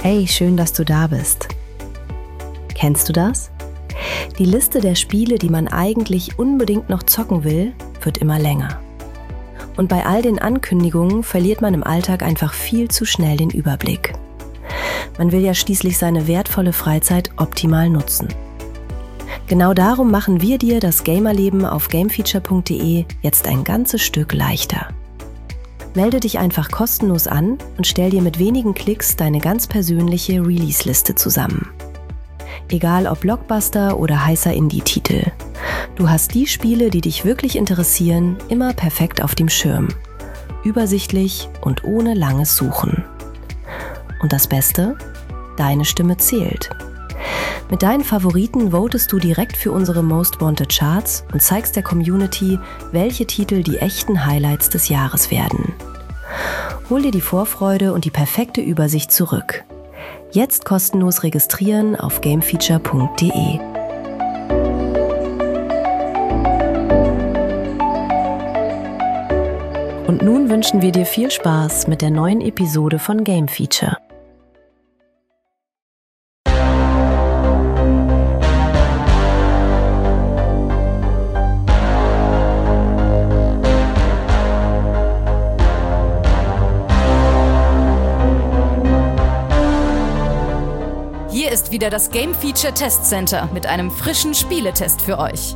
Hey, schön, dass du da bist. Kennst du das? Die Liste der Spiele, die man eigentlich unbedingt noch zocken will, wird immer länger. Und bei all den Ankündigungen verliert man im Alltag einfach viel zu schnell den Überblick. Man will ja schließlich seine wertvolle Freizeit optimal nutzen. Genau darum machen wir dir das Gamerleben auf gamefeature.de jetzt ein ganzes Stück leichter. Melde dich einfach kostenlos an und stell dir mit wenigen Klicks deine ganz persönliche Release-Liste zusammen. Egal ob Blockbuster oder heißer Indie-Titel. Du hast die Spiele, die dich wirklich interessieren, immer perfekt auf dem Schirm. Übersichtlich und ohne langes Suchen. Und das Beste? Deine Stimme zählt. Mit deinen Favoriten votest du direkt für unsere Most Wanted Charts und zeigst der Community, welche Titel die echten Highlights des Jahres werden. Hol dir die Vorfreude und die perfekte Übersicht zurück. Jetzt kostenlos registrieren auf gamefeature.de. Und nun wünschen wir dir viel Spaß mit der neuen Episode von Game Feature. Hier ist wieder das Game Feature Test Center mit einem frischen Spieletest für euch.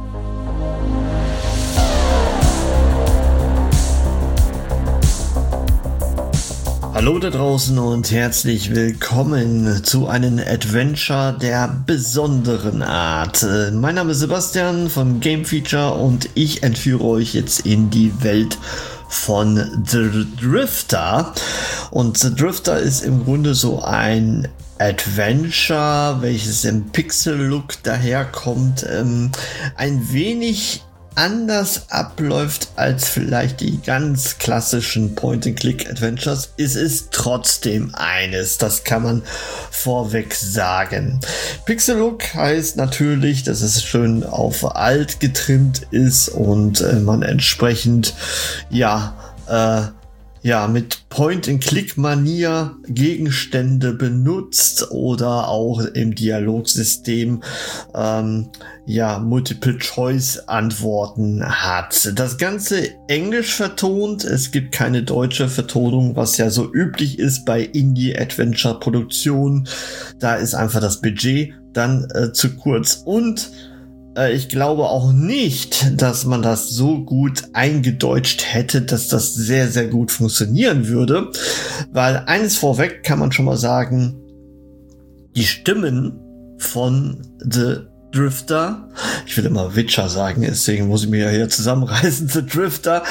Hallo da draußen und herzlich willkommen zu einem Adventure der besonderen Art. Mein Name ist Sebastian von Game Feature und ich entführe euch jetzt in die Welt von The Drifter. Und The Drifter ist im Grunde so ein Adventure, welches im Pixel-Look daherkommt, ein wenig anders abläuft als vielleicht die ganz klassischen Point-and-Click-Adventures. Es ist trotzdem eines, das kann man vorweg sagen. Pixel-Look heißt natürlich, dass es schön auf alt getrimmt ist und man entsprechend mit Point-and-Click-Manier Gegenstände benutzt oder auch im Dialogsystem Multiple-Choice-Antworten hat. Das Ganze englisch vertont, es gibt keine deutsche Vertonung, was ja so üblich ist bei Indie-Adventure-Produktionen. Da ist einfach das Budget dann zu kurz und ich glaube auch nicht, dass man das so gut eingedeutscht hätte, dass das sehr, sehr gut funktionieren würde. Weil eines vorweg kann man schon mal sagen, die Stimmen von The Drifter, ich will immer Witcher sagen, deswegen muss ich mich ja hier zusammenreißen, The Drifter,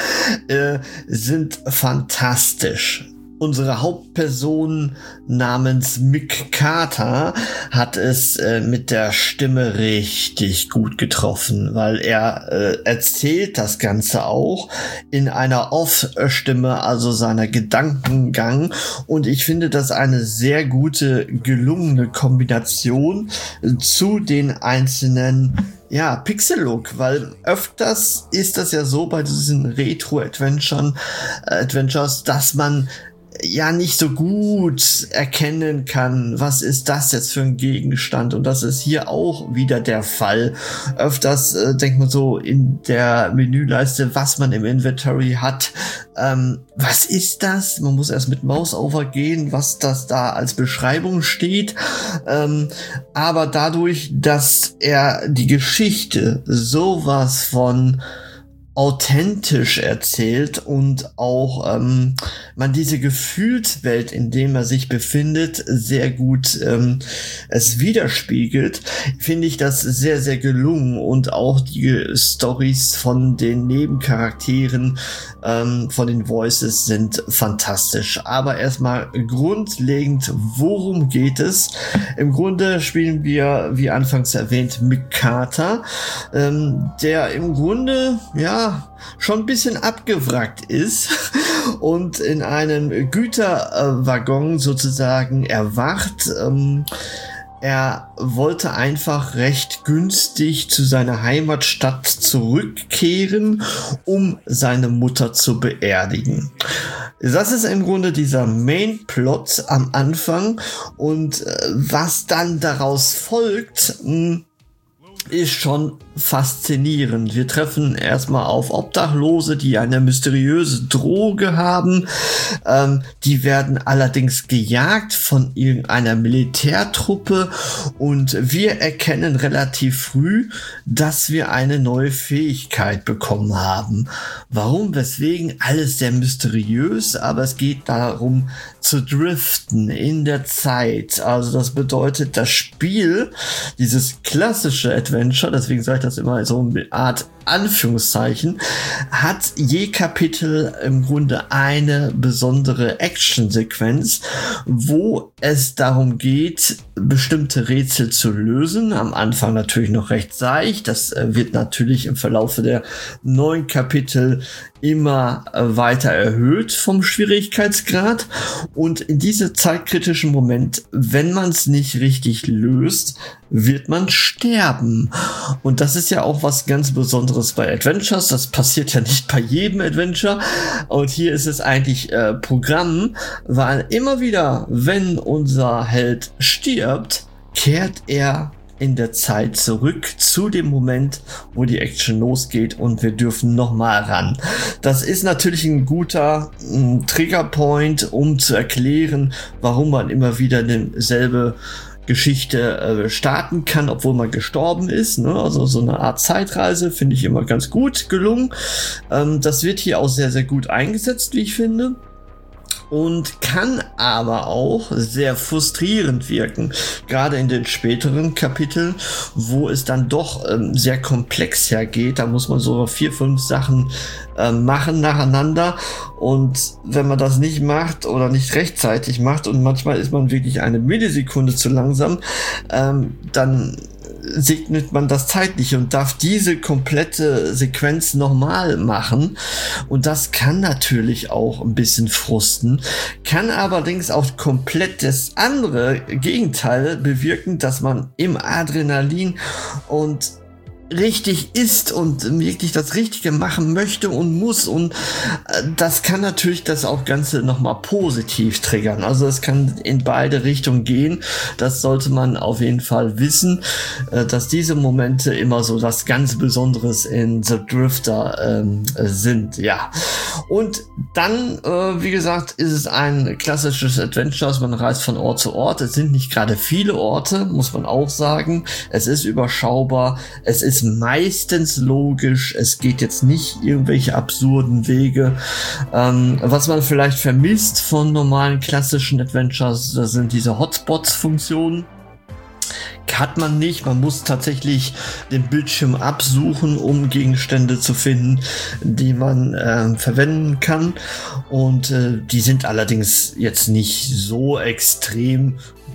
sind fantastisch. Unsere Hauptperson namens Mick Carter hat es mit der Stimme richtig gut getroffen, weil er erzählt das Ganze auch in einer Off-Stimme, also seiner Gedankengang. Und ich finde das eine sehr gute, gelungene Kombination zu den einzelnen Pixel-Look, weil öfters ist das ja so bei diesen Retro-Adventures, dass man nicht so gut erkennen kann, was ist das jetzt für ein Gegenstand, und das ist hier auch wieder der Fall. Öfters denkt man so in der Menüleiste, was man im Inventory hat, was ist das? Man muss erst mit Mausover gehen, was das da als Beschreibung steht, aber dadurch, dass er die Geschichte sowas von authentisch erzählt und auch man diese Gefühlswelt, in dem er sich befindet, sehr gut es widerspiegelt, finde ich das sehr, sehr gelungen, und auch die Storys von den Nebencharakteren, von den Voices sind fantastisch. Aber erstmal grundlegend, worum geht es? Im Grunde spielen wir, wie anfangs erwähnt, Mick Carter, der im Grunde, schon ein bisschen abgewrackt ist und in einem Güterwaggon sozusagen erwacht. Er wollte einfach recht günstig zu seiner Heimatstadt zurückkehren, um seine Mutter zu beerdigen. Das ist im Grunde dieser Main-Plot am Anfang, und was dann daraus folgt, ist schon faszinierend. Wir treffen erstmal auf Obdachlose, die eine mysteriöse Droge haben. Die werden allerdings gejagt von irgendeiner Militärtruppe, und wir erkennen relativ früh, dass wir eine neue Fähigkeit bekommen haben. Warum, weswegen, alles sehr mysteriös, aber es geht darum zu driften in der Zeit. Also das bedeutet, das Spiel, dieses klassische Adventure, deswegen sage ich das immer so eine Art Anführungszeichen, hat je Kapitel im Grunde eine besondere Actionsequenz, wo es darum geht, bestimmte Rätsel zu lösen. Am Anfang natürlich noch recht seicht. Das wird natürlich im Verlauf der 9 Kapitel immer weiter erhöht vom Schwierigkeitsgrad. Und in diesem zeitkritischen Moment, wenn man es nicht richtig löst, wird man sterben. Und das ist ja auch was ganz Besonderes bei Adventures. Das passiert ja nicht bei jedem Adventure. Und hier ist es eigentlich Programm, weil immer wieder, wenn unser Held stirbt, kehrt er in der Zeit zurück zu dem Moment, wo die Action losgeht, und wir dürfen nochmal ran. Das ist natürlich ein guter Triggerpoint, um zu erklären, warum man immer wieder dieselbe Geschichte starten kann, obwohl man gestorben ist. Ne? Also so eine Art Zeitreise finde ich immer ganz gut gelungen. Das wird hier auch sehr, sehr gut eingesetzt, wie ich finde. Und kann aber auch sehr frustrierend wirken, gerade in den späteren Kapiteln, wo es dann doch sehr komplex hergeht. Da muss man so 4, 5 Sachen machen nacheinander, und wenn man das nicht macht oder nicht rechtzeitig macht, und manchmal ist man wirklich eine Millisekunde zu langsam, dann segnet man das zeitlich und darf diese komplette Sequenz nochmal machen, und das kann natürlich auch ein bisschen frusten, kann allerdings auch komplett das andere Gegenteil bewirken, dass man im Adrenalin und richtig ist und wirklich das Richtige machen möchte und muss, und das kann natürlich das auch Ganze nochmal positiv triggern. Also es kann in beide Richtungen gehen. Das sollte man auf jeden Fall wissen, dass diese Momente immer so was ganz Besonderes in The Drifter sind, ja. Und dann, wie gesagt, ist es ein klassisches Adventure. Man reist von Ort zu Ort. Es sind nicht gerade viele Orte, muss man auch sagen. Es ist überschaubar. Es ist meistens logisch. Es geht jetzt nicht irgendwelche absurden Wege. Was man vielleicht vermisst von normalen klassischen Adventures, das sind diese Hotspots-Funktionen. Hat man nicht. Man muss tatsächlich den Bildschirm absuchen, um Gegenstände zu finden, die man verwenden kann. Und die sind allerdings jetzt nicht so extrem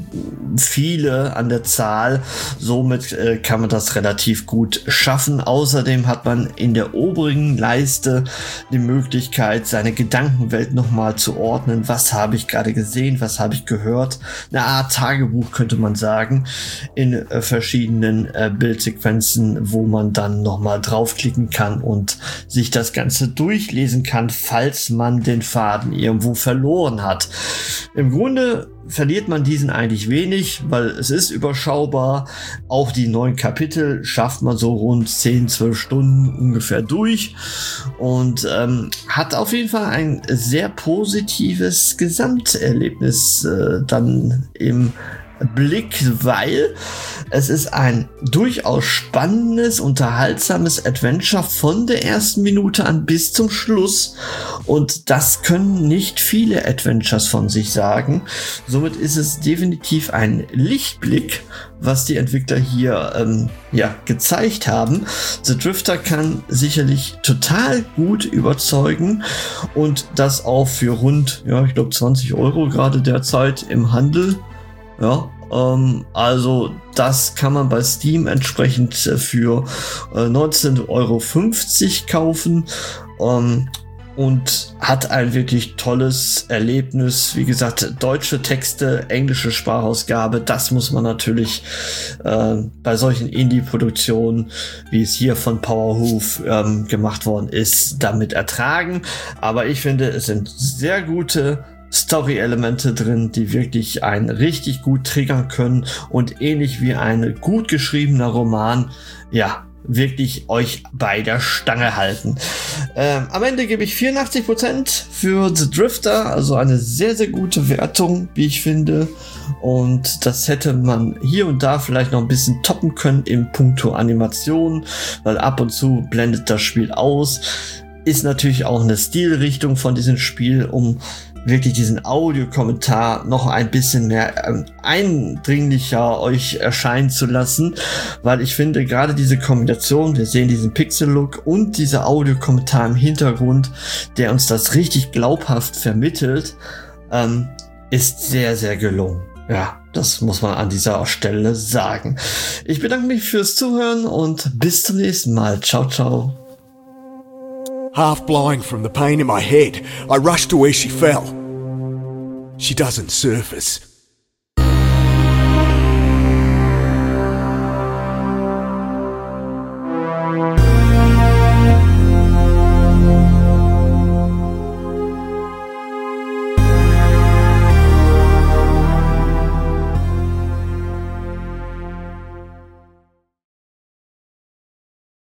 viele an der Zahl. Somit kann man das relativ gut schaffen. Außerdem hat man in der oberen Leiste die Möglichkeit, seine Gedankenwelt nochmal zu ordnen. Was habe ich gerade gesehen? Was habe ich gehört? Eine Art Tagebuch könnte man sagen, in verschiedenen Bildsequenzen, wo man dann nochmal draufklicken kann und sich das Ganze durchlesen kann, falls man den Faden irgendwo verloren hat. Im Grunde verliert man diesen eigentlich wenig, weil es ist überschaubar. Auch die 9 Kapitel schafft man so rund 10-12 Stunden ungefähr durch und hat auf jeden Fall ein sehr positives Gesamterlebnis dann im Blick, weil es ist ein durchaus spannendes, unterhaltsames Adventure von der ersten Minute an bis zum Schluss, und das können nicht viele Adventures von sich sagen. Somit ist es definitiv ein Lichtblick, was die Entwickler hier gezeigt haben. The Drifter kann sicherlich total gut überzeugen, und das auch für rund, ich glaube 20 € gerade derzeit im Handel. Ja, also das kann man bei Steam entsprechend für 19,50 € kaufen. und hat ein wirklich tolles Erlebnis. Wie gesagt, deutsche Texte, englische Sprachausgabe, das muss man natürlich bei solchen Indie-Produktionen, wie es hier von Powerhoof gemacht worden ist, damit ertragen. Aber ich finde, es sind sehr gute Story-Elemente drin, die wirklich einen richtig gut triggern können und ähnlich wie ein gut geschriebener Roman, ja, wirklich euch bei der Stange halten. Am Ende gebe ich 84% für The Drifter, also eine sehr, sehr gute Wertung, wie ich finde. Und das hätte man hier und da vielleicht noch ein bisschen toppen können im Punkto Animation, weil ab und zu blendet das Spiel aus. Ist natürlich auch eine Stilrichtung von diesem Spiel, um wirklich diesen Audiokommentar noch ein bisschen mehr eindringlicher euch erscheinen zu lassen, weil ich finde, gerade diese Kombination, wir sehen diesen Pixel-Look und dieser Audiokommentar im Hintergrund, der uns das richtig glaubhaft vermittelt, ist sehr, sehr gelungen. Ja, das muss man an dieser Stelle sagen. Ich bedanke mich fürs Zuhören und bis zum nächsten Mal. Ciao, ciao. Half blind from the pain in my head, I rushed to where she fell. She doesn't surface.